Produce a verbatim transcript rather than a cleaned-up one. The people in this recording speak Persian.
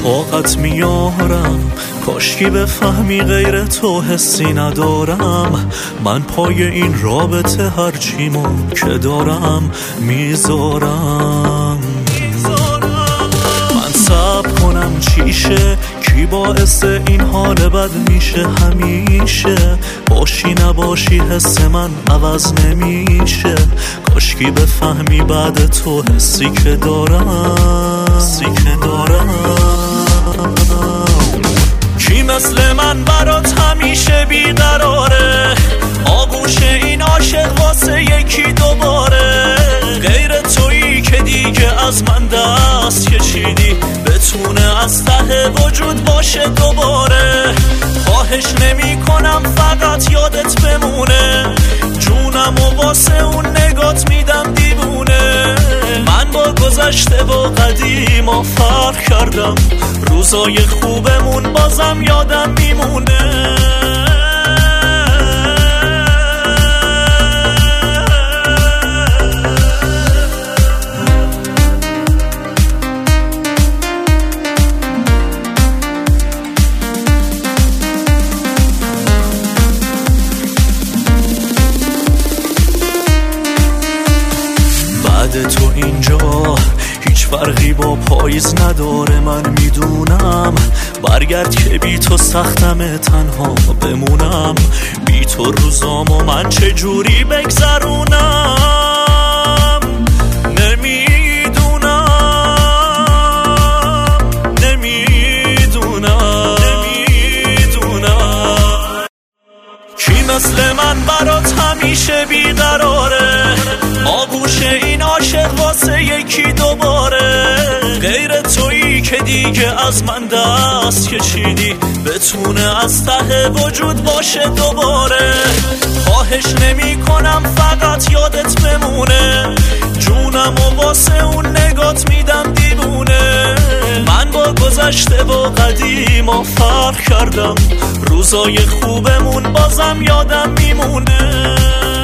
طاقت میارم، کاشکی بفهمی غیر تو حسی ندارم. من پای این رابطه هرچیمو که دارم میذارم. من صبر کنم چیشه، کی باعث این حال بد میشه همیشه. باشی نباشی حس من عوض نمیشه. کاشکی بفهمی بعد تو حسی که دارم، حسی که دارم. کی مثل من برات همیشه بیقراره، آغوش این عاشق واسه یکی دوباره. غیر تویی که دیگه از من دست کشیدی، بتونه از ته وجود باشه دوباره. خواهش نمی کنم فقط یادت بمونه، جونم و واسه اون نگات میدم دیوونه. من با گذشته و قدیما فرق کردم، روزای خوبمون بازم یادم میمونه. بعد تو اینجا هیچ فرقی با پاییز نداره، من میدونم. برگرد که بی تو سختمه تنها بمونم. بی تو روزامو من چجوری بگذرونم نمیدونم، نمیدونم، نمیدونم. کی مثل من برات همیشه بیقراره، آغوش این عاشق واسه یکی دوباره. غیر تویی که دیگه از من دست کشیدی، بتونه از ته وجود باشه دوباره. خواهش نمی کنم فقط یادت بمونه، جونم و واسه اون نگات میدم دیوونه. من با گذشته و قدیما فرق کردم، روزای خوبمون بازم یادم میمونه.